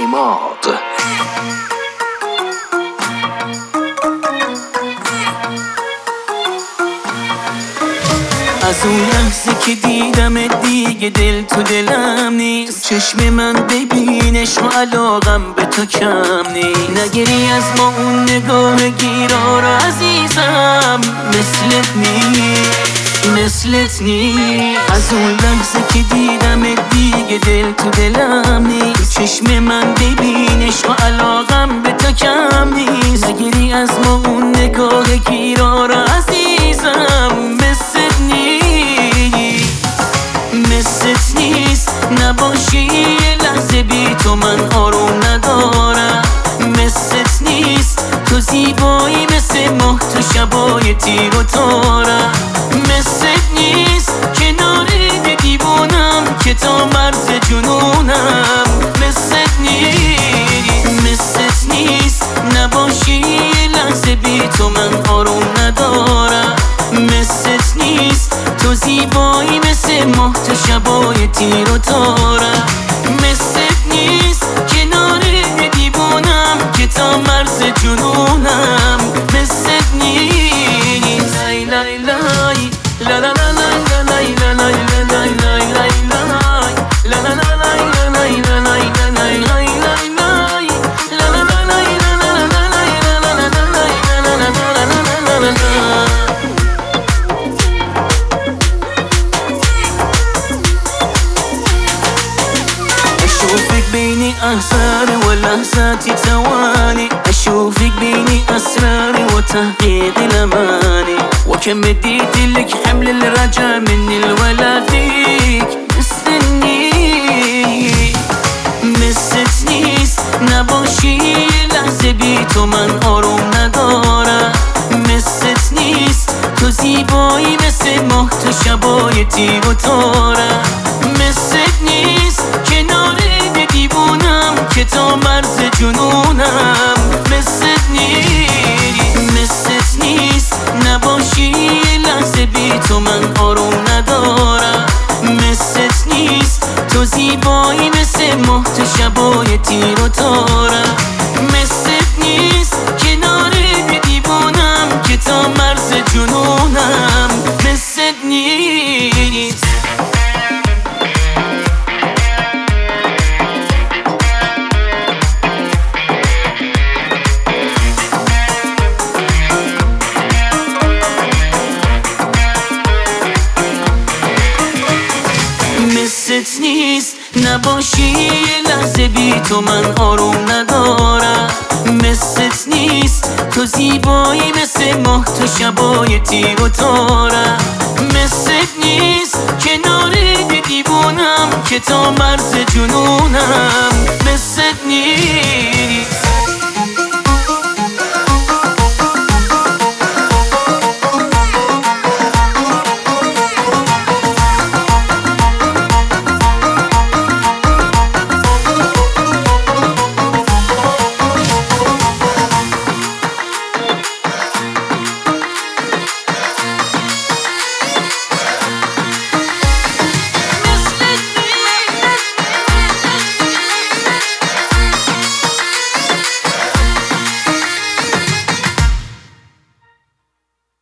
اماد. از اون لحظه که دیدم دیگه دل تو دلم نیست، چشم من ببینش و علاقم به تو کم نیست. نگری از ما اون نگاه گیرارو عزیزم، مثلت نیست، مثلت نیست. از اون لحظه که دیدم دیگه دل تو دلم نیست، چشم من ببینش و علاقم به تو کم نیست. نگری از ما اون نگاه گیرارو عزیزم، مثلت نیست، مثلت نیست. نباشی یه لحظه بی تو من آروم ندارم، مثلت نیست. تو زیبایی مثل ماه تو شبای تیر و تارم، مثلت نیست. کنار دیوونم که تا مرز جنونم، مثلت نیست، مثلت نیست. نباشی یه لحظه بی تو من آروم ندارم، مثلت نیست. تو زیبایی مثل ماه تو شبای تیر و تارم، مثلت نیست. کنار دیوونم که تا مرز جنونم، مثلت نیست. لای لای لای لا لا لا لا لای لا لای لای لای لای لا لا لا لای لای لای لای لای أشوفك بين أسراري ولحظات ثواني، أشوفك بين أسراري وتحقيق الأماني. وكم اديت لك حمل الرجا مني الولا فيك، مستنيك، مثلت نیست. نباشی لحظه بی تو من آروم ندارم، مثلت نیست. تو زیبایی مثل ماه تو شبای تیر و تارم، مثلت نیست. کنار دیوونم که تا مرز جنونم، مثلت نیست، مثلت نیست. نباشی لحظه بی تو من آروم ندارم، مثلت نیست. تو زیبایی مثل ماه تو شبای تیر و تارم، مثلت نیست. کنار دیوونم که تا مرز جنونم، مثلت نیست. مثلت نیست. نباشی یه لحظه بی تو من آروم ندارم، مثلت نیست. تو زیبایی مثل ماه تو شبای تیر و تارم، مثلت نیست. کنار دیوونم که تا مرز جنونم، مثلت نیست.